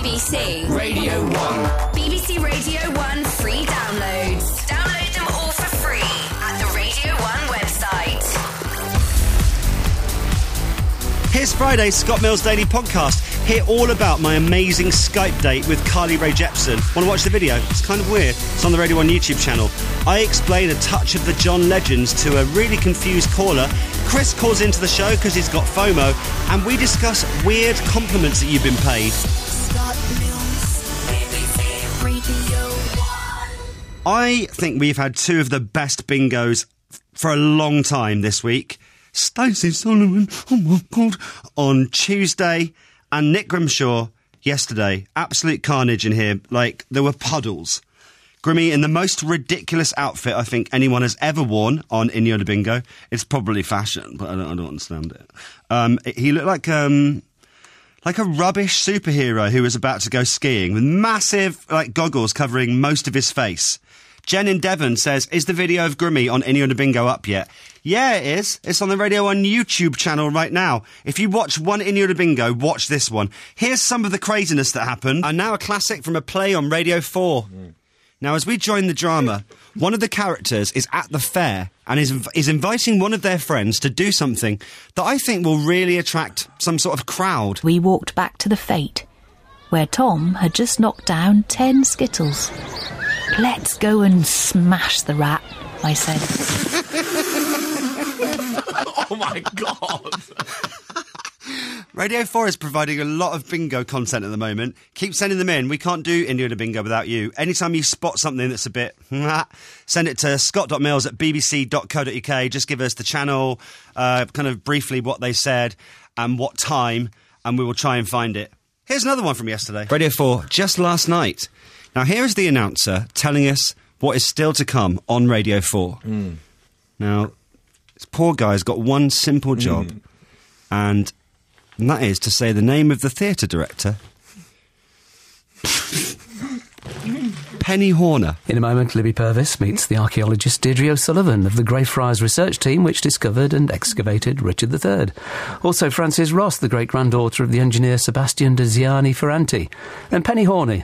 BBC Radio 1. BBC Radio 1 free downloads. Download them all for free at the Radio 1 website. Here's Friday's Scott Mills Daily Podcast. Hear all about my amazing Skype date with Carly Rae Jepsen. Want to watch the video? It's kind of weird. It's on the Radio 1 YouTube channel. I explain a touch of the John Legends to a really confused caller. Chris calls into the show because he's got FOMO. And we discuss weird compliments that you've been paid. Scott Mills, BBC Radio 1. I think we've had two of the best bingos for a long time this week. Stacey Solomon, oh my God, on Tuesday, and Nick Grimshaw yesterday. Absolute carnage in here. Like, there were puddles. Grimmy in the most ridiculous outfit I think anyone has ever worn on Inyoda Bingo. It's probably fashion, but I don't understand it. He looked like a rubbish superhero who was about to go skiing with massive goggles covering most of his face. Jen in Devon says, is the video of Grimmy on Inyoda Bingo up yet? Yeah, it is. It's on the Radio 1 YouTube channel right now. If you watch one Inyoda Bingo, watch this one. Here's some of the craziness that happened. And now a classic from a play on Radio 4. Now, as we join the drama, one of the characters is at the fair and is inviting one of their friends to do something that I think will really attract some sort of crowd. We walked back to the Fete, where Tom had just knocked down 10 Skittles. Let's go and smash the rat, I said. Oh my God. Radio 4 is providing a lot of bingo content at the moment. Keep sending them in. We can't do Inyoda Bingo without you. Anytime you spot something that's a bit send it to scott.mills@bbc.co.uk. Just give us the channel, kind of briefly what they said and what time, and we will try and find it. Here's another one from yesterday. Radio 4, just last night. Now, here is the announcer telling us what is still to come on Radio 4. Now, this poor guy's got one simple job, and that is to say the name of the theatre director. Penny Horner. In a moment, Libby Purvis meets the archaeologist Deirdre O'Sullivan of the Greyfriars research team which discovered and excavated Richard III. Also Frances Ross, the great-granddaughter of the engineer Sebastian de Ziani Ferranti. And Penny Horner.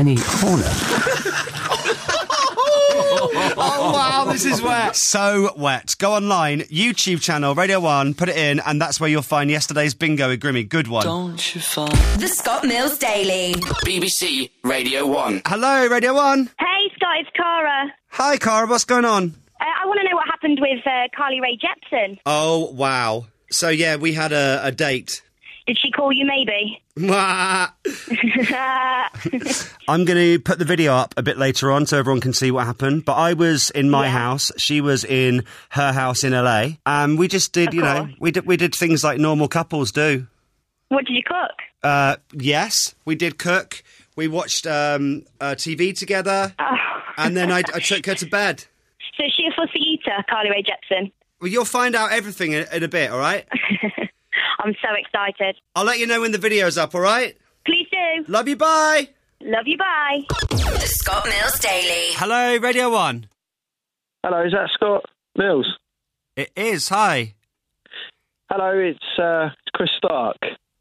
Oh, wow, this is wet. So wet. Go online, YouTube channel, Radio 1, put it in, and that's where you'll find yesterday's bingo with Grimmy. Good one. Don't you find The Scott Mills Daily. BBC Radio 1. Hello, Radio 1. Hey, Scott, it's Cara. Hi, Cara, what's going on? I want to know what happened with Carly Rae Jepsen. Oh, wow. So, yeah, we had a date. Did she call you maybe? I'm going to put the video up a bit later on so everyone can see what happened. But I was in my house. She was in her house in LA. And we just did, we did things like normal couples do. What did you cook? Yes, we did cook. We watched TV together. Oh. And then I took her to bed. So is she a fussy eater, Carly Rae Jepsen? Well, you'll find out everything in a bit, all right? I'm so excited. I'll let you know when the video's up, all right? Please do. Love you, bye. Love you, bye. The Scott Mills Daily. Hello, Radio 1. Hello, is that Scott Mills? It is, hi. Hello, it's Chris Stark.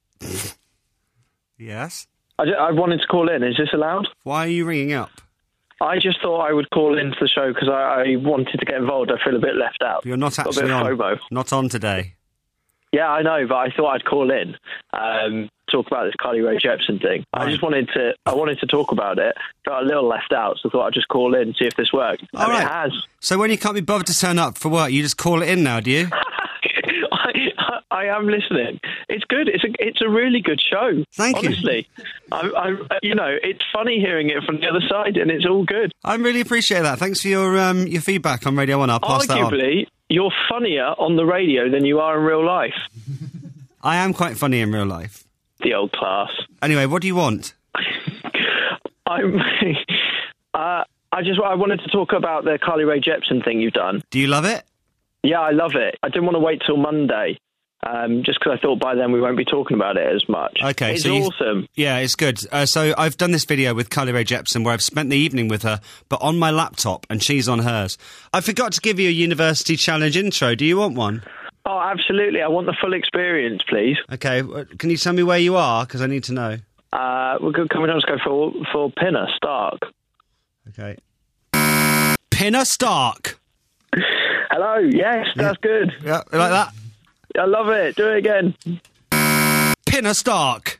Yes? I wanted to call in. Is this allowed? Why are you ringing up? I just thought I would call into the show because I wanted to get involved. I feel a bit left out. You're not Got actually a bit on. of FOMO. Not on today. Yeah, I know, but I thought I'd call in, talk about this Carly Rae Jepsen thing. Right. I wanted to talk about it. Got a little left out, so I thought I'd just call in and see if this worked. All right. It has. So when you can't be bothered to turn up for work, you just call it in now, do you? I am listening. It's good. It's a really good show. Thank you. Honestly, it's funny hearing it from the other side, and it's all good. I really appreciate that. Thanks for your feedback on Radio 1. I'll pass that on. Arguably, you're funnier on the radio than you are in real life. I am quite funny in real life. The old class. Anyway, what do you want? I wanted to talk about the Carly Rae Jepsen thing you've done. Do you love it? Yeah, I love it. I didn't want to wait till Monday, just because I thought by then we won't be talking about it as much. Okay, it's so awesome. Yeah, it's good. So I've done this video with Carly Rae Jepsen where I've spent the evening with her, but on my laptop, and she's on hers. I forgot to give you a University Challenge intro. Do you want one? Oh, absolutely. I want the full experience, please. Okay, can you tell me where you are? Because I need to know. We're coming on to go for Pinner Stark. Okay. Pinner Stark. Hello. Yes, that's good. Yeah, you like that? I love it. Do it again. Pinner Stark.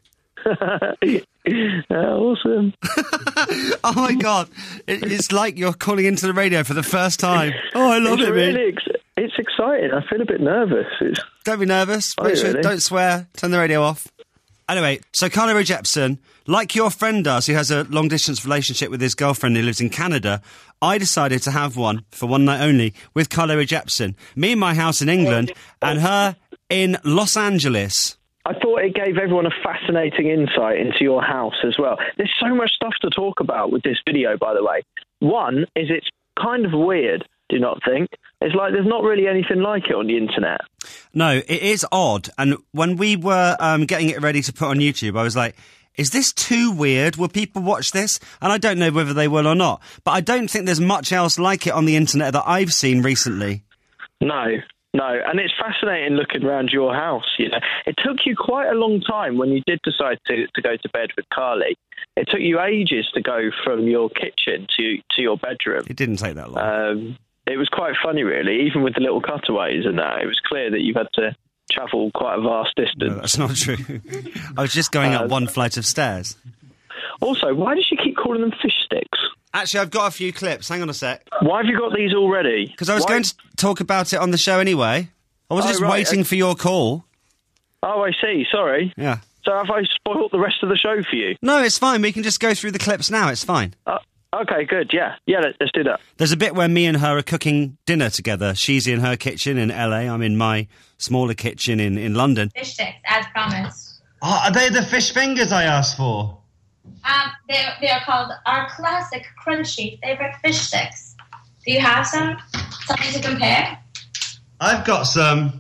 Awesome. Oh my God. It's like you're calling into the radio for the first time. Oh, I love It's it, man. really it's exciting. I feel a bit nervous. Don't be nervous. Oh, really? Don't swear. Turn the radio off. Anyway, so Carly Rae Jepsen, like your friend does, who has a long-distance relationship with his girlfriend who lives in Canada, I decided to have one for one night only with Carly Rae Jepsen. Me in my house in England and her in Los Angeles. I thought it gave everyone a fascinating insight into your house as well. There's so much stuff to talk about with this video, by the way. One is it's kind of weird, do you not think? It's like there's not really anything like it on the internet. No, it is odd. And when we were getting it ready to put on YouTube, I was like, is this too weird? Will people watch this? And I don't know whether they will or not. But I don't think there's much else like it on the internet that I've seen recently. No, and it's fascinating looking around your house, you know. It took you quite a long time when you did decide to go to bed with Carly. It took you ages to go from your kitchen to your bedroom. It didn't take that long. It was quite funny, really, even with the little cutaways and that. It was clear that you had to travel quite a vast distance. No, that's not true. I was just going up one flight of stairs. Also, why does she keep calling them fish sticks? Actually, I've got a few clips. Hang on a sec. Why have you got these already? Because I was going to talk about it on the show anyway. I was just waiting for your call. Oh, I see. Sorry. Yeah. So have I spoiled the rest of the show for you? No, it's fine. We can just go through the clips now. It's fine. Okay, good. Yeah, let's do that. There's a bit where me and her are cooking dinner together. She's in her kitchen in LA. I'm in my smaller kitchen in London. Fish sticks, as promised. Oh, are they the fish fingers I asked for? They are called our classic crunchy favorite fish sticks. Do you have something to compare? I've got some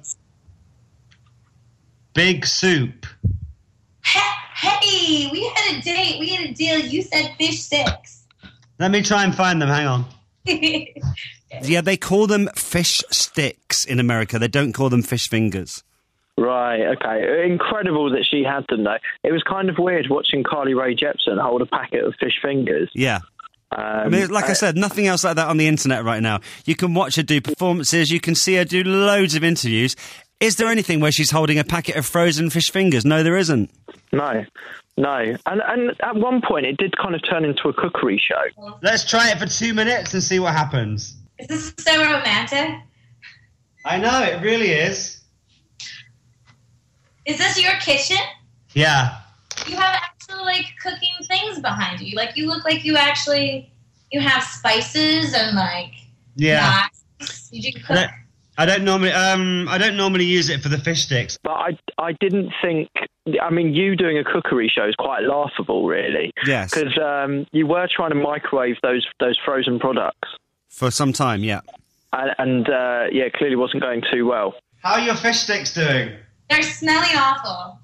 big soup. Hey, we had a date. We had a deal. You said fish sticks. Let me try and find them. Hang on. Yeah, they call them fish sticks in America. They don't call them fish fingers. Right, okay. Incredible that she had them, though. It was kind of weird watching Carly Rae Jepsen hold a packet of fish fingers. Yeah. I mean, like I said, nothing else like that on the internet right now. You can watch her do performances. You can see her do loads of interviews. Is there anything where she's holding a packet of frozen fish fingers? No, there isn't. No. And at one point, it did kind of turn into a cookery show. Let's try it for 2 minutes and see what happens. Is this so romantic? I know, it really is. Is this your kitchen? Yeah. You have actual, cooking things behind you. You look like you have spices and, Yeah. knives. Did you cook? I don't normally use it for the fish sticks. But I didn't think... I mean, you doing a cookery show is quite laughable, really. Yes. Because you were trying to microwave those frozen products. For some time, yeah. And clearly wasn't going too well. How are your fish sticks doing? They're smelling awful.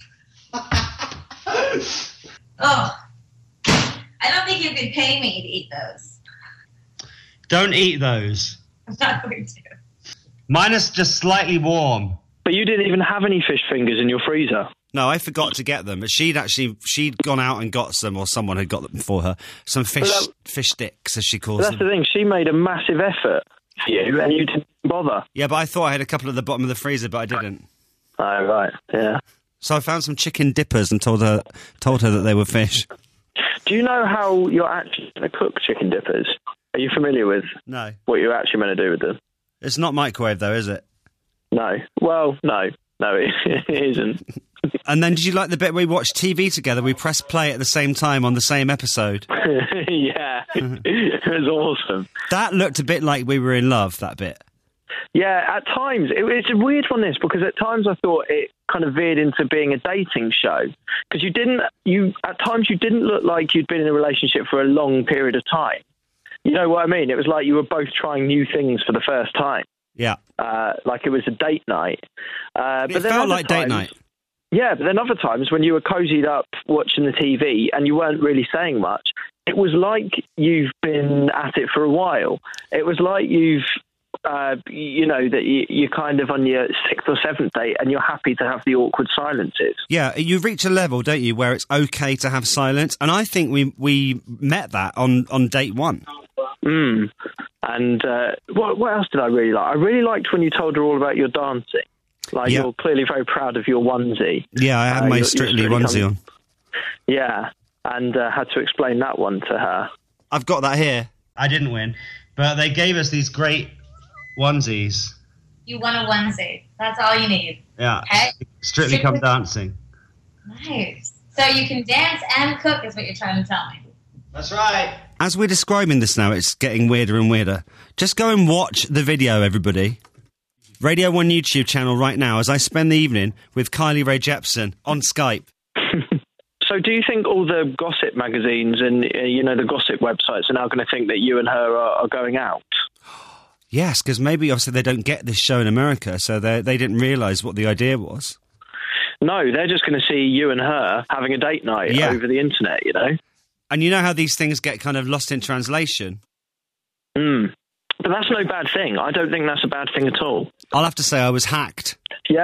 Oh. I don't think you could pay me to eat those. Don't eat those. I'm not going to. Mine is just slightly warm. But you didn't even have any fish fingers in your freezer. No, I forgot to get them. But she'd gone out and got some, or someone had got them for her. Some fish sticks, as she calls them. That's the thing. She made a massive effort for you, and you didn't bother. Yeah, but I thought I had a couple at the bottom of the freezer, but I didn't. Oh, right, yeah. So I found some chicken dippers and told her that they were fish. Do you know how you're actually going to cook chicken dippers? Are you familiar with what you're actually meant to do with them? It's not microwave, though, is it? No. Well, no, it isn't. And then did you like the bit where we watched TV together? We pressed play at the same time on the same episode. Yeah, it was awesome. That looked a bit like we were in love, that bit. Yeah, at times. It's a weird one, this, because at times I thought it kind of veered into being a dating show. Because at times you didn't look like you'd been in a relationship for a long period of time. You know what I mean? It was like you were both trying new things for the first time. Yeah. Like it was a date night. But it felt like date night. Yeah, but then other times when you were cozied up watching the TV and you weren't really saying much, it was like you've been at it for a while. It was like you've you know, that you're kind of on your 6th or 7th date and you're happy to have the awkward silences. Yeah, you reach a level, don't you, where it's okay to have silence, and I think we met that on date 1. And what else did I really like? I really liked when you told her all about your dancing. Like, you're clearly very proud of your onesie. Yeah, I had my Strictly onesie on. Yeah, and had to explain that one to her. I've got that here. I didn't win, but they gave us these great onesies. You won a onesie. That's all you need. Yeah. Okay? Strictly Come Dancing. Nice. So you can dance and cook is what you're trying to tell me. That's right. As we're describing this now, it's getting weirder and weirder. Just go and watch the video, everybody. Radio 1 YouTube channel right now as I spend the evening with Kylie Rae Jepsen on Skype. So do you think all the gossip magazines and, you know, the gossip websites are now going to think that you and her are going out? Yes, because maybe obviously they don't get this show in America, so they didn't realise what the idea was. No, they're just going to see you and her having a date night over the internet, you know? And you know how these things get kind of lost in translation? But that's no bad thing. I don't think that's a bad thing at all. I'll have to say I was hacked. Yeah.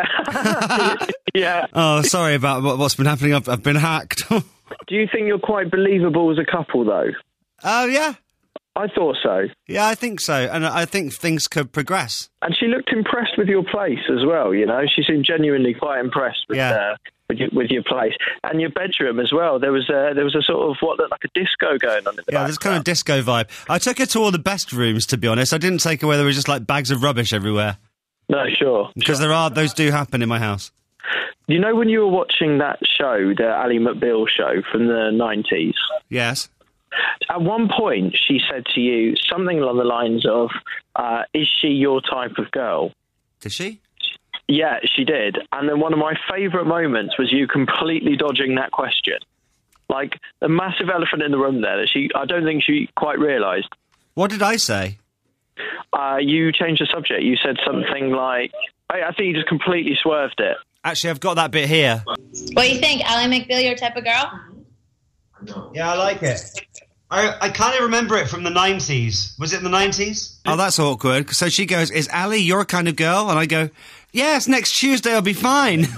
Yeah. Oh, sorry about what's been happening. I've been hacked. Do you think you're quite believable as a couple, though? Oh, yeah. I thought so. Yeah, I think so. And I think things could progress. And she looked impressed with your place as well, you know? She seemed genuinely quite impressed with your place. And your bedroom as well. There was a sort of what looked like a disco going on in the background. There's kind of disco vibe. I took her to all the best rooms, to be honest. I didn't take her where there was just like bags of rubbish everywhere. No, sure. Because those do happen in my house. You know when you were watching that show, the Ally McBeal show from the 90s? Yes. At one point, she said to you something along the lines of, is she your type of girl? Did she? Yeah, she did. And then one of my favourite moments was you completely dodging that question. Like, a massive elephant in the room there that I don't think she quite realised. What did I say? You changed the subject. You said something like... I think you just completely swerved it. Actually, I've got that bit here. What do you think? Ally McBeal, your type of girl? Yeah, I like it. I kind of remember it from the 90s. Was it the 90s? Oh, that's awkward. So she goes, is Ally your kind of girl? And I go, yes, next Tuesday I'll be fine.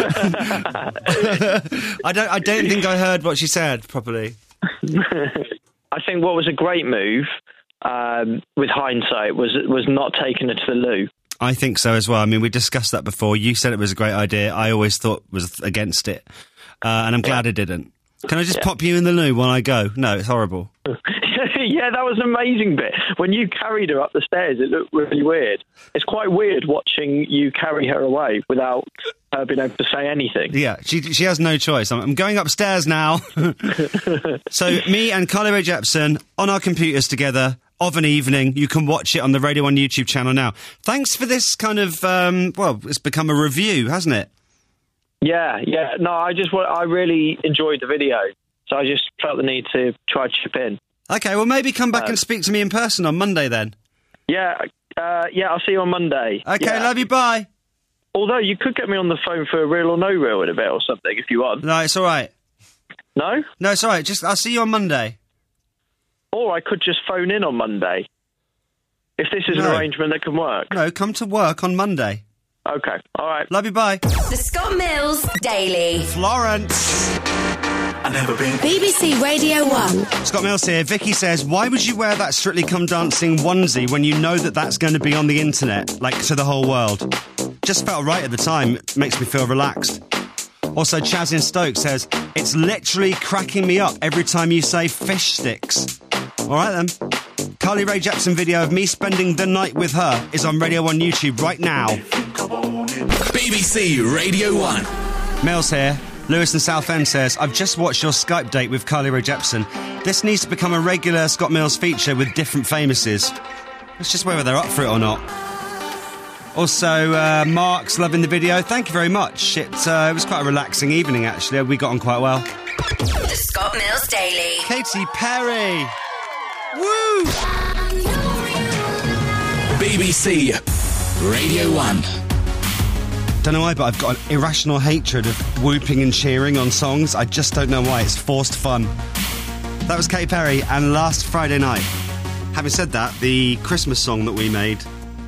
I don't think I heard what she said properly. I think what was a great move, with hindsight, was not taking her to the loo. I think so as well. I mean, we discussed that before. You said it was a great idea. I always thought was against it. And I'm glad I didn't. Can I just pop you in the loo while I go? No, it's horrible. Yeah, that was an amazing bit. When you carried her up the stairs, it looked really weird. It's quite weird watching you carry her away without her being able to say anything. Yeah, she has no choice. I'm going upstairs now. So me and Kylie Rae Jepsen on our computers together of an evening. You can watch it on the Radio 1 YouTube channel now. Thanks for this kind of, it's become a review, hasn't it? Yeah. No, I really enjoyed the video, so I just felt the need to try to chip in. Okay, well, maybe come back and speak to me in person on Monday then. Yeah, I'll see you on Monday. Okay, love you, bye. Although you could get me on the phone for Real or No Real in a bit or something if you want. No, it's all right. No? No, it's all right. I'll see you on Monday. Or I could just phone in on Monday. If this is an arrangement that can work. No, come to work on Monday. Okay, all right. Love you, bye. The Scott Mills Daily. Florence. I've never been. BBC Radio 1. Scott Mills here. Vicky says, why would you wear that Strictly Come Dancing onesie when you know that that's going to be on the internet, like to the whole world? Just felt right at the time. It makes me feel relaxed. Also, Chaz in Stoke says, it's literally cracking me up every time you say fish sticks. All right, then. Kylie Rae Jepsen video of me spending the night with her is on Radio 1 YouTube right now. BBC Radio 1. Mills here. Lewis in Southend says, I've just watched your Skype date with Kylie Rae Jepsen. This needs to become a regular Scott Mills feature with different famouses. It's just whether they're up for it or not. Also, Mark's loving the video. Thank you very much. It was quite a relaxing evening, actually. We got on quite well. The Scott Mills Daily. Katy Perry. Woo! BBC Radio 1. Don't know why, but I've got an irrational hatred of whooping and cheering on songs. I just don't know why. It's forced fun. That was Katy Perry and Last Friday Night. Having said that, the Christmas song that we made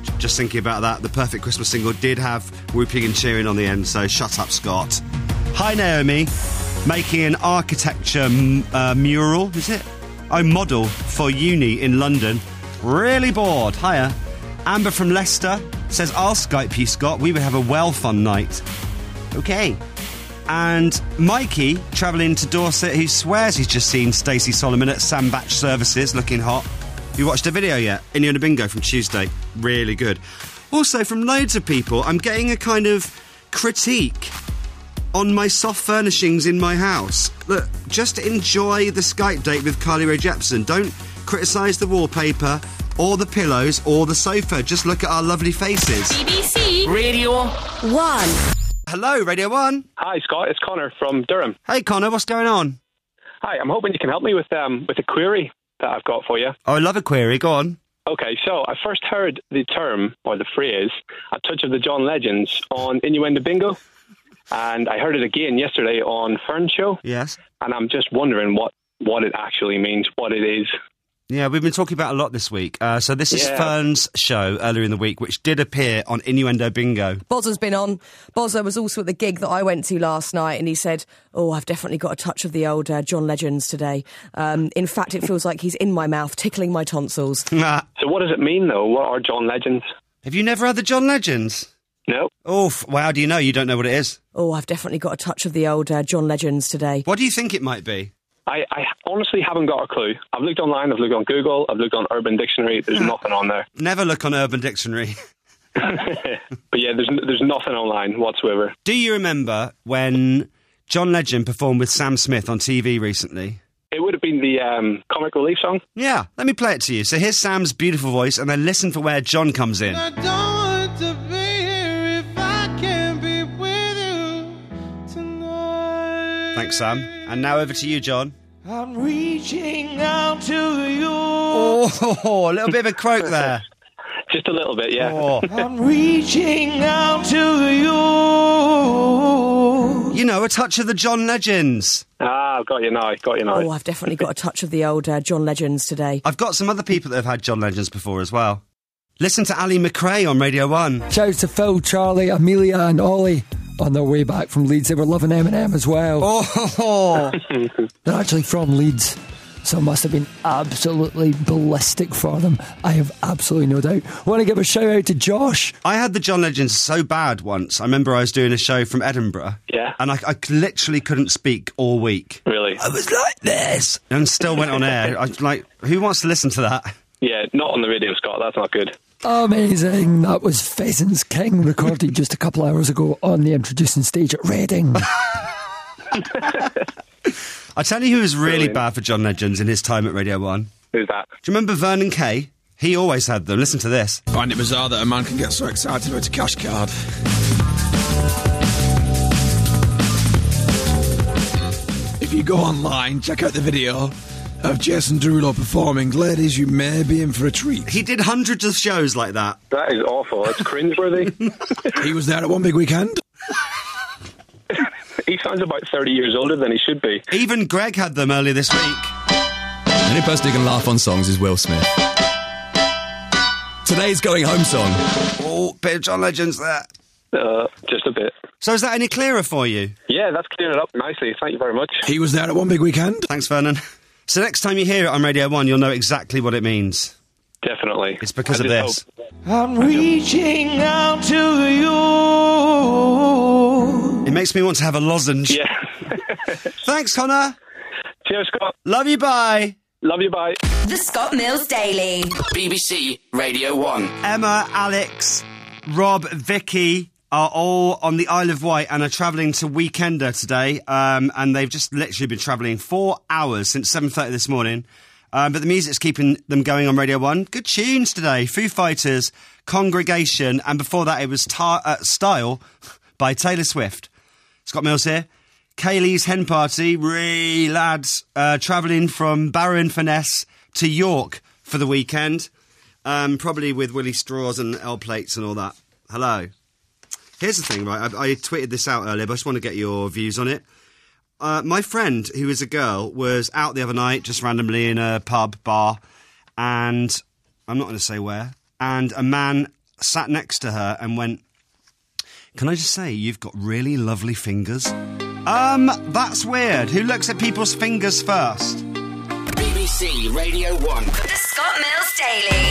Just thinking about that, the perfect Christmas single did have whooping and cheering on the end, so shut up, Scott. Hi, Naomi. Making an architecture mural, is it? Oh, model for uni in London. Really bored. Hiya. Amber from Leicester says, I'll Skype you, Scott. We would have a well-fun night. Okay. And Mikey, travelling to Dorset, who swears he's just seen Stacey Solomon at Sam Batch Services, looking hot. You watched the video yet? Innuendo Bingo from Tuesday. Really good. Also, from loads of people, I'm getting a kind of critique on my soft furnishings in my house. Look, just enjoy the Skype date with Carly Rae Jepsen. Don't criticise the wallpaper or the pillows or the sofa. Just look at our lovely faces. BBC Radio 1. Hello, Radio 1. Hi, Scott. It's Connor from Durham. Hey, Connor, what's going on? Hi, I'm hoping you can help me with a query that I've got for you. Oh, I love a query. Go on. Okay, so I first heard the term, or the phrase, A Touch of the John Legends on Innuendo Bingo. And I heard it again yesterday on Fern's show. Yes. And I'm just wondering what it actually means, what it is. Yeah, we've been talking about a lot this week. So this is Fern's show earlier in the week, which did appear on Innuendo Bingo. Bozza's been on. Bozza was also at the gig that I went to last night, and he said, I've definitely got a touch of the old John Legends today. In fact, it feels like he's in my mouth, tickling my tonsils. So what does it mean, though? What are John Legends? Have you never had the John Legends? No. Oh, well, how do you know? You don't know what it is? I've definitely got a touch of the old John Legends today. What do you think it might be? I honestly haven't got a clue. I've looked online, I've looked on Google, I've looked on Urban Dictionary. There's nothing on there. Never look on Urban Dictionary. But yeah, there's nothing online whatsoever. Do you remember when John Legend performed with Sam Smith on TV recently? It would have been the Comic Relief song. Yeah, let me play it to you. So here's Sam's beautiful voice, and then listen for where John comes in. I don't want to be here if I can't be with you tonight. Thanks, Sam. And now over to you, John. I'm reaching out to you. Oh, a little bit of a croak there. Just a little bit, yeah. Oh. I'm reaching out to you. You know, a touch of the John Legends. I've got you now. I've definitely got a touch of the old John Legends today. I've got some other people that have had John Legends before as well. Listen to Ali McRae on Radio 1. Shout out to Phil, Charlie, Amelia and Ollie on their way back from Leeds. They were loving Eminem as well. Oh, They're actually from Leeds, so it must have been absolutely ballistic for them. I have absolutely no doubt. Want to give a shout out to Josh? I had the John Legends so bad once. I remember I was doing a show from Edinburgh. Yeah. And I literally couldn't speak all week. Really? I was like this. And still went on air. I was like, who wants to listen to that? Yeah, not on the radio, Scott. That's not good. Amazing. That was Pheasants King, recorded just a couple hours ago on the introducing stage at Reading. I tell you who was really bad for John Legends in his time at Radio 1. Who's that? Do you remember Vernon Kay? He always had them. Listen to this. I find it bizarre that a man can get so excited about a cash card. If you go online, check out the video of Jason Derulo performing. Ladies, you may be in for a treat. He did hundreds of shows like that. That is awful. It's cringeworthy. He was there at one big weekend. He sounds about 30 years older than he should be. Even Greg had them earlier this week. The only person who can laugh on songs is Will Smith. Today's going home song. Oh, bit of John Legends there. Just a bit. So is that any clearer for you? Yeah, that's clearing it up nicely. Thank you very much. He was there at one big weekend. Thanks, Vernon. So next time you hear it on Radio 1, you'll know exactly what it means. Definitely. It's because of this. I'm reaching out to you. It makes me want to have a lozenge. Yeah. Thanks, Connor. Cheers, Scott. Love you, bye. Love you, bye. The Scott Mills Daily. BBC Radio 1. Emma, Alex, Rob, Vicky are all on the Isle of Wight and are travelling to Weekender today. And they've just literally been travelling 4 hours since 7:30 this morning. But the music's keeping them going on Radio 1. Good tunes today. Foo Fighters, Congregation, and before that it was Style by Taylor Swift. Scott Mills here. Kaylee's Hen Party, lads, travelling from Barrow-in-Furness to York for the weekend. Probably with Willie Straws and L plates and all that. Hello. Here's the thing, right? I tweeted this out earlier, but I just want to get your views on it. My friend, who is a girl, was out the other night, just randomly in a pub, bar, and I'm not going to say where, and a man sat next to her and went, "Can I just say, you've got really lovely fingers?" That's weird. Who looks at people's fingers first? BBC Radio 1. The Scott Mills Daily.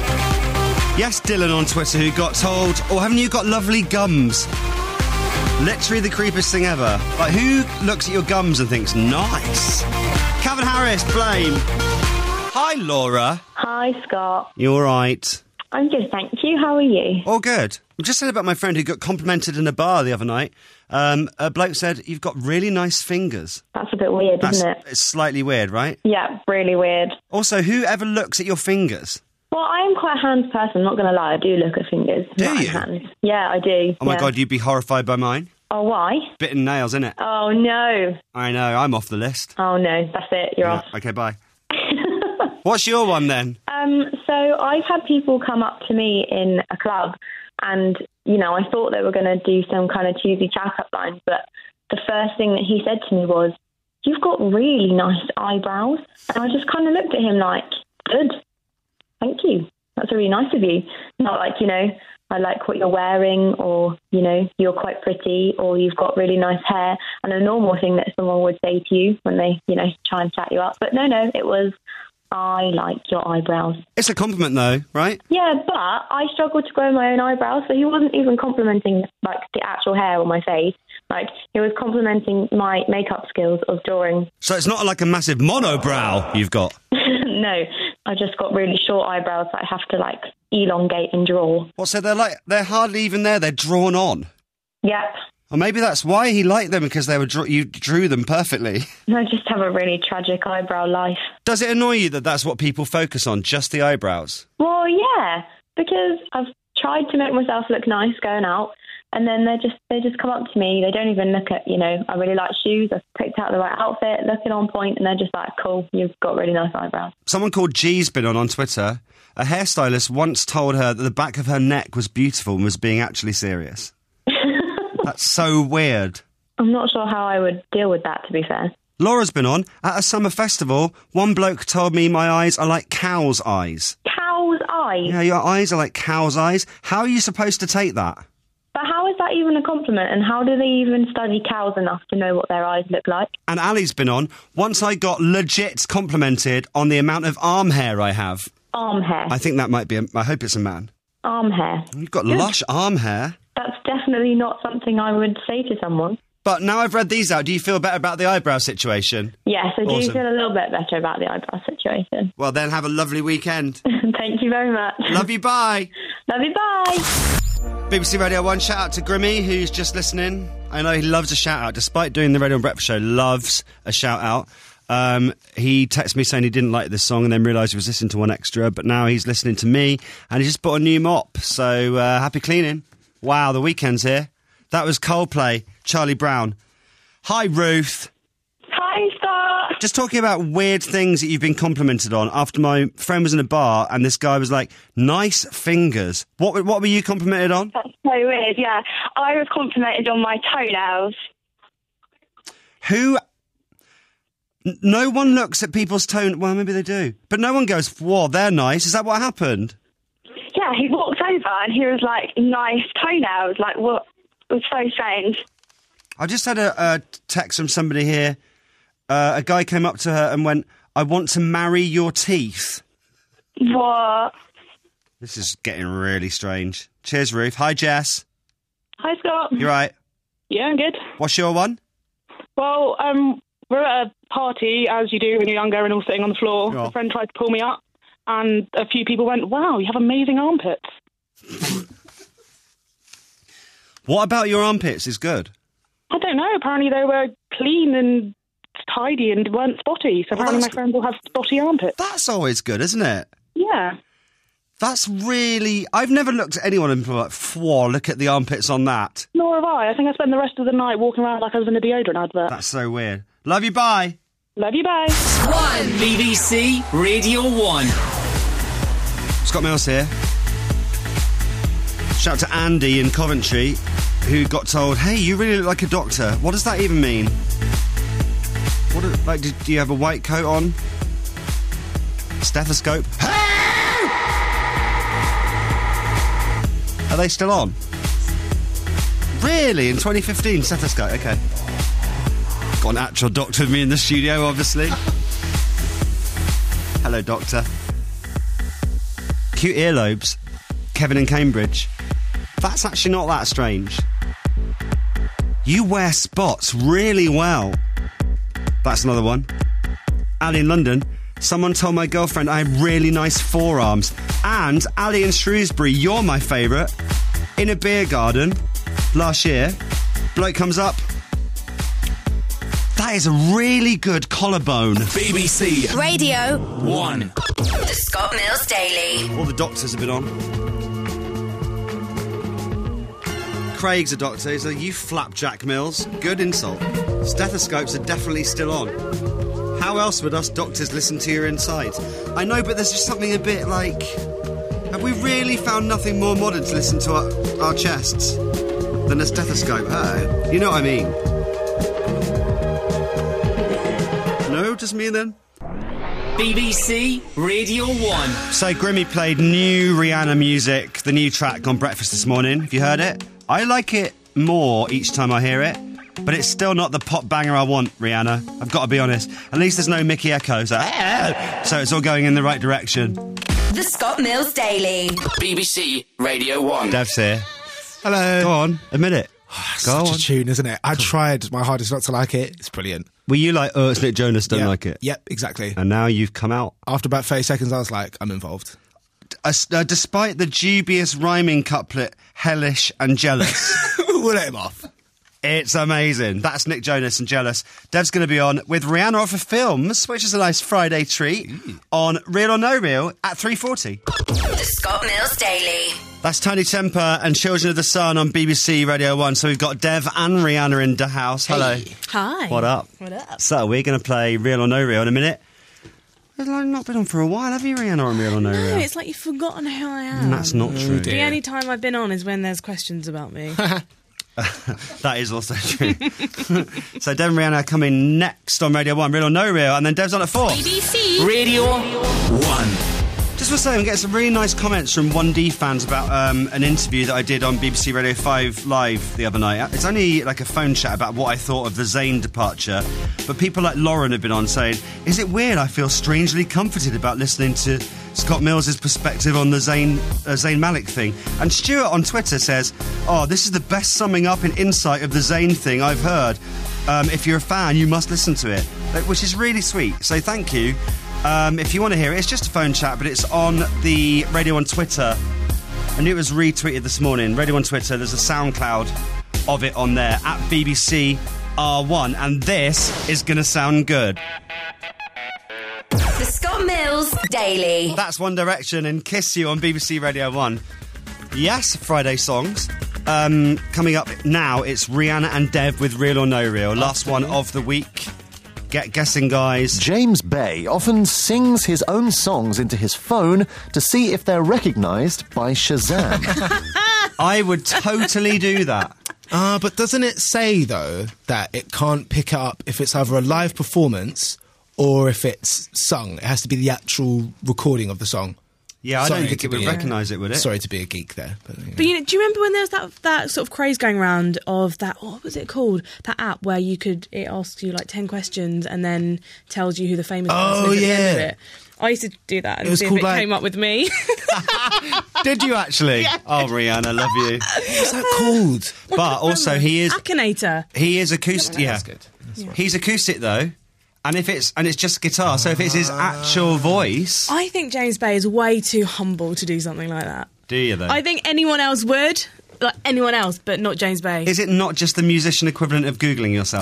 Yes, Dylan on Twitter, who got told, "Oh, haven't you got lovely gums?" Literally the creepiest thing ever. Like, who looks at your gums and thinks, nice? Calvin Harris, Blame. Hi, Laura. Hi, Scott. You all right? I'm good, thank you. How are you? All good. I just said about my friend who got complimented in a bar the other night. A bloke said, "You've got really nice fingers." That's a bit weird, isn't it? It's slightly weird, right? Yeah, really weird. Also, who ever looks at your fingers? Well, I am quite a hands person, I'm not going to lie. I do look at fingers. Do you? Hands. Yeah, I do. Oh, my yeah. God, you'd be horrified by mine. Oh, why? Bitten nails, innit? Oh, no. I know, I'm off the list. Oh, no, that's it. You're off. Okay, bye. What's your one, then? So I've had people come up to me in a club and, you know, I thought they were going to do some kind of cheesy chat-up line, but the first thing that he said to me was, "You've got really nice eyebrows." And I just kind of looked at him like, "Good. Thank you. That's really nice of you." Not like, you know, "I like what you're wearing," or, you know, "You're quite pretty," or "You've got really nice hair." And a normal thing that someone would say to you when they, you know, try and chat you up. But no, it was, "I like your eyebrows." It's a compliment, though, right? Yeah, but I struggled to grow my own eyebrows, so he wasn't even complimenting, like, the actual hair on my face. Like, he was complimenting my makeup skills of drawing. So it's not like a massive monobrow you've got? No, I just got really short eyebrows that I have to, like, elongate and draw. Well, so they're hardly even there, they're drawn on? Yep. Or maybe that's why he liked them, because they were you drew them perfectly. I just have a really tragic eyebrow life. Does it annoy you that that's what people focus on, just the eyebrows? Well, yeah, because I've tried to make myself look nice going out, and then they just come up to me. They don't even look at, you know, I really like shoes. I've picked out the right outfit, looking on point, and they're just like, "Cool, you've got really nice eyebrows." Someone called G's been on Twitter. A hairstylist once told her that the back of her neck was beautiful and was being actually serious. That's so weird. I'm not sure how I would deal with that, to be fair. Laura's been on. At a summer festival, one bloke told me my eyes are like cow's eyes. Cow's eyes? Yeah, your eyes are like cow's eyes. How are you supposed to take that? But how is that even a compliment, and how do they even study cows enough to know what their eyes look like? And Ali's been on. Once I got legit complimented on the amount of arm hair I have. Arm hair? I think that might be I hope it's a man. Arm hair? You've got Good. lush arm hair. That's definitely not something I would say to someone. But now I've read these out, do you feel better about the eyebrow situation? Yes, I do Awesome. feel a little bit better about the eyebrow situation. Well, then have a lovely weekend. Thank you very much. Love you, bye. Love you, bye. BBC Radio 1, shout out to Grimmy, who's just listening. I know he loves a shout out, despite doing the Radio and Breakfast Show, loves a shout out. He texted me saying he didn't like this song and then realised he was listening to One Extra, but now he's listening to me and he just bought a new mop. So happy cleaning. Wow, the weekend's here. That was Coldplay, Charlie Brown. Hi, Ruth. Hi, Scott. Just talking about weird things that you've been complimented on. After my friend was in a bar and this guy was like, "Nice fingers." What were you complimented on? That's so weird, yeah. I was complimented on my toenails. No one looks at people's well, maybe they do. But no one goes, "Whoa, they're nice." Is that what happened? Yeah, he walked over and he was like, "Nice toenails." Like, what? It was so strange. I just had a text from somebody here. A guy came up to her and went, "I want to marry your teeth." What? This is getting really strange. Cheers, Ruth. Hi, Jess. Hi, Scott. You right? Yeah, I'm good. What's your one? Well, we're at a party, as you do when you're younger, and all sitting on the floor. Yeah. A friend tried to pull me up, and a few people went, "Wow, you have amazing armpits." What about your armpits is good? I don't know. Apparently they were clean and tidy and weren't spotty. So apparently my friends will have spotty armpits. That's always good, isn't it? Yeah. That's really... I've never looked at anyone and been like, "Whoa, look at the armpits on that." Nor have I. I think I spent the rest of the night walking around like I was in a deodorant advert. That's so weird. Love you, bye. Love you, bye. BBC Radio 1. Scott Mills here. Shout out to Andy in Coventry, who got told, "Hey, you really look like a doctor." What does that even mean? Do you have a white coat on? Stethoscope? Are they still on? Really? In 2015, Stethoscope? Okay. Got an actual doctor with me in the studio, obviously. Hello, doctor. Cute earlobes. Kevin in Cambridge. That's actually not that strange. You wear spots really well. That's another one. Ali in London. Someone told my girlfriend I have really nice forearms. And Ali in Shrewsbury, you're my favourite. In a beer garden last year, bloke comes up. That is a really good collarbone. BBC Radio 1. The Scott Mills Daily. All the doctors have been on. Craig's a doctor. He's like, you flapjack Mills. Good insult. Stethoscopes are definitely still on. How else would us doctors listen to your insides? I know, but there's just something a bit like... Have we really found nothing more modern to listen to our chests than a stethoscope? You know what I mean? No, just me then? BBC Radio 1. So Grimmy played new Rihanna music, the new track on Breakfast this morning. Have you heard it? I like it more each time I hear it, but it's still not the pop banger I want, Rihanna. I've got to be honest. At least there's no Mickey Echo, so it's all going in the right direction. The Scott Mills Daily. BBC Radio 1. Dev's here. Hello. Go on, admit it. Go Such on. a tune, isn't it? I tried my hardest not to like it. It's brilliant. Were you like, oh, it's Nick Jonas, don't like it? Yep, exactly. And now you've come out. After about 30 seconds, I was like, I'm involved. Despite the dubious rhyming couplet, hellish and jealous. We'll let him off. It's amazing. That's Nick Jonas and Jealous. Dev's going to be on with Rihanna off of Films, which is a nice Friday treat, on Real or No Real at 3:40. The Scott Mills Daily. That's Tiny Temper and Children of the Sun on BBC Radio 1. So we've got Dev and Rihanna in the house. Hello. Hi. What up? What up? So we're going to play Real or No Real in a minute. We've not been on for a while, have you, Rihanna, on Real or No Real? No, it's like you've forgotten who I am. That's not true. The only time I've been on is when there's questions about me. That is also true. So Dev and Rihanna are coming next on Radio 1, Real or No Real, and then Dev's on at 4. BBC Radio 1. Just for saying, I'm getting some really nice comments from 1D fans about an interview that I did on BBC Radio 5 Live the other night. It's only like a phone chat about what I thought of the Zayn departure, but people like Lauren have been on saying, is it weird? I feel strangely comforted about listening to Scott Mills' perspective on the Zayn Malik thing. And Stuart on Twitter says, oh, this is the best summing up and insight of the Zayn thing I've heard. If you're a fan, you must listen to it, which is really sweet. So thank you. If you want to hear it, it's just a phone chat, but it's on the Radio 1 Twitter. I knew it was retweeted this morning. Radio 1 Twitter, there's a SoundCloud of it on there, at BBC R1, and this is going to sound good. The Scott Mills Daily. That's One Direction and Kiss You on BBC Radio 1. Yes, Friday songs. Coming up now, it's Rihanna and Dev with Real or No Real. Last one of the week. Get guessing, guys. James Bay often sings his own songs into his phone to see if they're recognised by Shazam. I would totally do that. But doesn't it say, though, that it can't pick it up if it's either a live performance or if it's sung? It has to be the actual recording of the song. Yeah, I don't think it would recognise it, would it? Sorry to be a geek there. But do you remember when there was that sort of craze going around of that, what was it called? That app where it asks you like 10 questions and then tells you who the famous person is at the end of it. I used to do that and see if it came up with me. Did you actually? Yeah. Oh, Rihanna, love you. What's that called? But also he is... Akinator. He is acoustic, yeah. That's good. He's acoustic, though. And it's just guitar, so if it's his actual voice... I think James Bay is way too humble to do something like that. Do you, though? I think anyone else would, like anyone else, but not James Bay. Is it not just the musician equivalent of Googling yourself?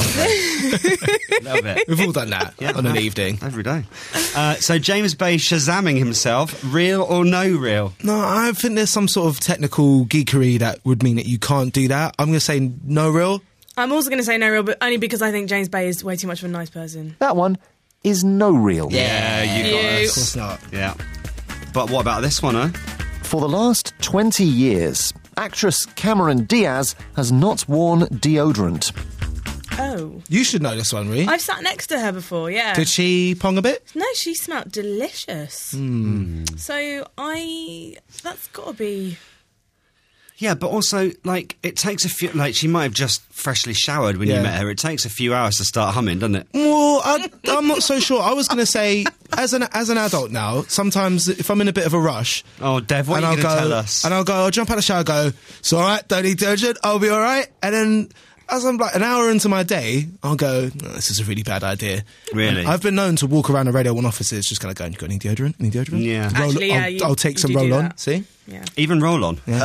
A little bit. We've all done that on an evening. Every day. So James Bay shazamming himself, Real or No Real? No, I think there's some sort of technical geekery that would mean that you can't do that. I'm going to say No Real. I'm also going to say No Real, but only because I think James Bay is way too much of a nice person. That one is No Real. Yeah, you got us. Of course not. Yeah. But what about this one, huh? For the last 20 years, actress Cameron Diaz has not worn deodorant. Oh. You should know this one, Ree. I've sat next to her before, yeah. Did she pong a bit? No, she smelled delicious. So that's got to be... Yeah, but also, like, it takes a few... Like, she might have just freshly showered when you met her. It takes a few hours to start humming, doesn't it? Well, I'm not so sure. I was going to say, as an adult now, sometimes if I'm in a bit of a rush... Oh, Dev, what are you going to tell us? And I'll jump out of the shower, go, it's all right, don't need detergent, I'll be all right. And then... As I'm like an hour into my day, I'll go, this is a really bad idea. Really? And I've been known to walk around the Radio 1 offices just kind of going, you got any deodorant? Any deodorant? Yeah. Actually, I'll take some roll-on. See? Yeah. Even roll-on? Yeah.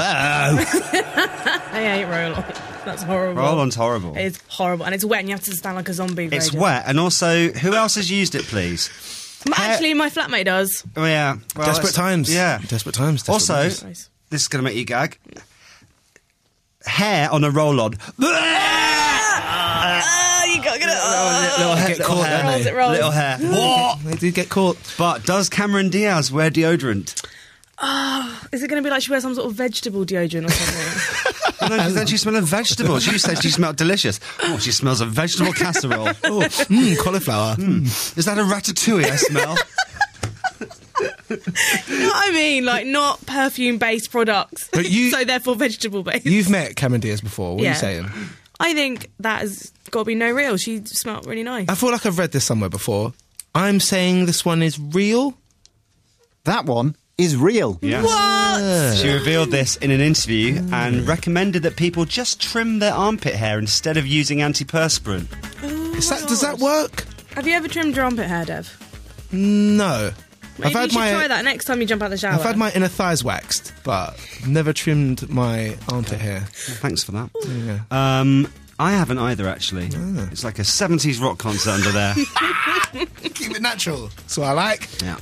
I hate roll-on. That's horrible. Roll-on's horrible. It's horrible. And it's wet and you have to stand like a zombie. It's wet. And also, who else has used it, please? Actually, my flatmate does. Oh, yeah. Well, Desperate times. Yeah. Desperate times. Also, this is going to make you gag. Hair on a roll-on. You got to get it. Little hair. Get caught, don't they? Little hair. What? They do get caught. But does Cameron Diaz wear deodorant? Oh, is it going to be like she wears some sort of vegetable deodorant or something? No, because then she smelled of vegetables. You said she smelled delicious. Oh, she smells of vegetable casserole. Oh, cauliflower. Is that a ratatouille I smell? You know what I mean? Like, not perfume-based products. But so therefore vegetable-based. You've met Cameron Diaz before. What are you saying? I think that has got to be no real. She smelled really nice. I feel like I've read this somewhere before. I'm saying this one is real. That one is real. Yeah. What? She revealed this in an interview and recommended that people just trim their armpit hair instead of using antiperspirant. Does that work? Have you ever trimmed your armpit hair, Dev? No. Maybe you should try that next time you jump out the shower. I've had my inner thighs waxed, but never trimmed my armpit hair. Well, thanks for that. Yeah. I haven't either, actually. Oh. It's like a 70s rock concert under there. Keep it natural. That's what I like. Yeah.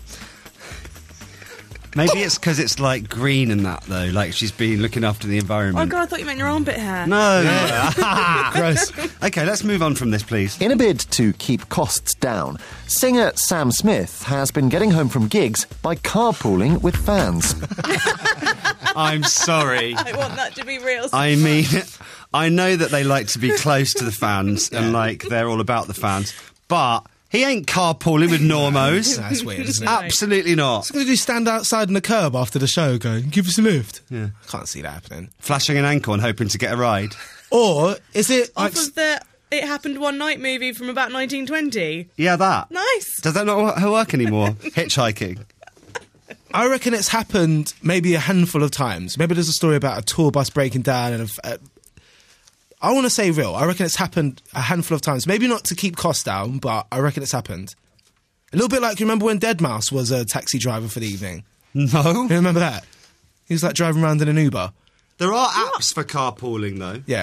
Maybe it's because it's like green and that, though. Like she's been looking after the environment. Oh, God, I thought you meant your armpit hair. No. Gross. Okay, let's move on from this, please. In a bid to keep costs down, singer Sam Smith has been getting home from gigs by carpooling with fans. I'm sorry. I want that to be real. I mean, I know that they like to be close to the fans and like they're all about the fans, but he ain't carpooling with normos. That's weird, isn't it? Absolutely not. What's going to do? Stand outside on the curb after the show going, give us a lift? Yeah. I can't see that happening. Flashing an ankle and hoping to get a ride. Or is it Off of the It Happened One Night movie from about 1920? Yeah, that. Nice. Does that not work anymore? Hitchhiking. I reckon it's happened maybe a handful of times. Maybe there's a story about a tour bus breaking down and I want to say real. I reckon it's happened a handful of times. Maybe not to keep costs down, but I reckon it's happened. A little bit like, you remember when Deadmau5 was a taxi driver for the evening? No. You remember that? He was like driving around in an Uber. There are apps for carpooling, though. Yeah.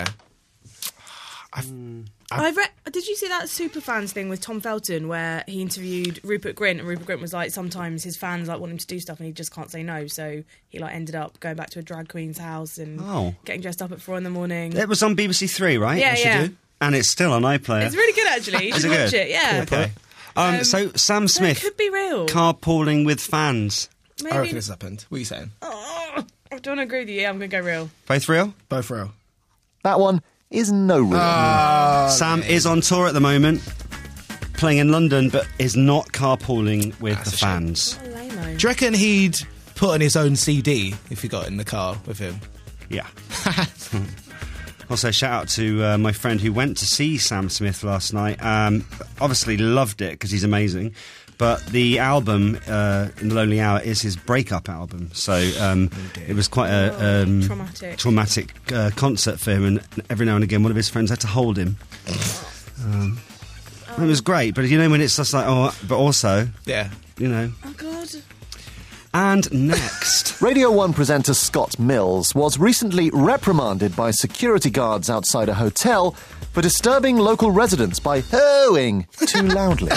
Did you see that Superfans thing with Tom Felton where he interviewed Rupert Grint and Rupert Grint was like sometimes his fans like want him to do stuff and he just can't say no, so he like ended up going back to a drag queen's house and getting dressed up at 4 a.m. It was on BBC Three, right? Yeah. And it's still on iPlayer. It's really good actually. You should watch it. Yeah. Okay. So Sam Smith it could be real. carpooling with fans. Maybe. I reckon it's happened. What are you saying? I don't agree with you. Yeah, I'm going to go real. Both real? Both real. That one is no real. Sam is on tour at the moment, playing in London, but is not carpooling with the fans. Oh, lame-o. Do you reckon he'd put on his own CD if he got in the car with him? Yeah. Also, shout out to my friend who went to see Sam Smith last night. Obviously loved it because he's amazing. But the album, In the Lonely Hour, is his breakup album. So it was quite a traumatic concert for him. And every now and again, one of his friends had to hold him. It was great. But you know, when it's just like, but also, yeah, you know. Oh, God. And next. Radio 1 presenter Scott Mills was recently reprimanded by security guards outside a hotel for disturbing local residents by hoeing too loudly.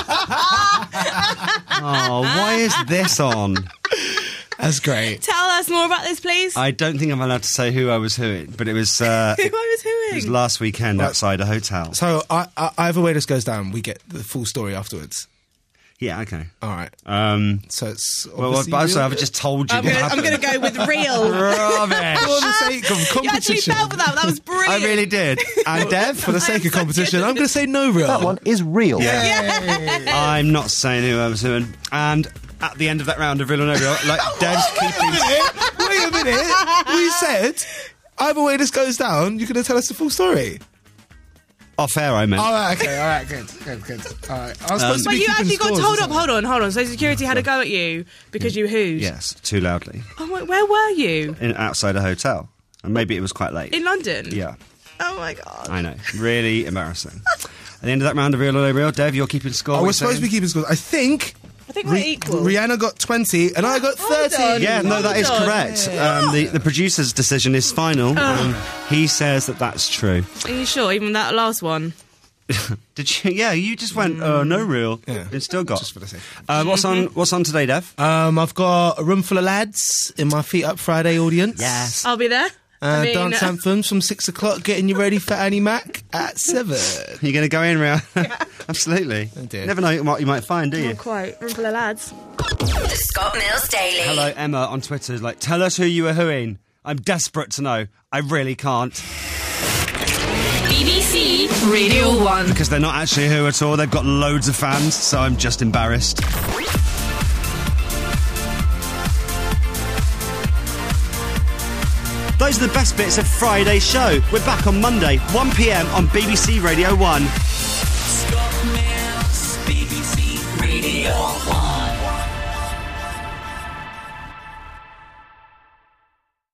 Oh, why is this on? That's great. Tell us more about this, please. I don't think I'm allowed to say who I was hooing, but it was... who I was hooing? It was last weekend outside a hotel. So, either way this goes down, we get the full story afterwards. Yeah, okay. All right. So it's I've just told you. I'm going to go with real. Rubbish. For the sake of competition. You actually fell for that. That was brilliant. I really did. And Dev, for the sake of competition, I'm going to say no real. That one is real. Yeah. I'm not saying who I was doing. And at the end of that round of real or no real, like Dev's keeping... Wait a minute. We said either way this goes down, you're going to tell us the full story. Off air, I meant. All right, okay, all right, good. All right. I was supposed to But be you keeping actually got scores, hold wasn't up. Hold on. So security had a go at you because you hooed. Yes, too loudly. Oh, where were you? Outside a hotel. And maybe it was quite late. In London? Yeah. Oh my god. I know. Really embarrassing. At the end of that round of Real or No Real, Dev, you're keeping score. I was supposed to be keeping scores. I think we're equal. Rihanna got 20 and I got 30. Yeah, no, that is correct. The producer's decision is final. He says that that's true. Are you sure? Even that last one? Did you? Yeah, you just went, no real. Yeah. And still got. Just for the sake. What's on today, Dev? I've got a room full of lads in my Feet Up Friday audience. Yes. I'll be there. Dance anthems from 6 o'clock, getting you ready for Annie Mac at 7. You're going to go in, Real? Absolutely. Oh dear. Never know what you might find, do you? Not quite. Room full of lads. The Scott Mills Daily. Hello, Emma on Twitter is like, tell us who you were hooing. I'm desperate to know. I really can't. BBC Radio 1. Because they're not actually a who at all. They've got loads of fans, so I'm just embarrassed. Those are the best bits of Friday's show. We're back on Monday, 1 p.m. on BBC Radio 1. Scott Mills, BBC Radio 1.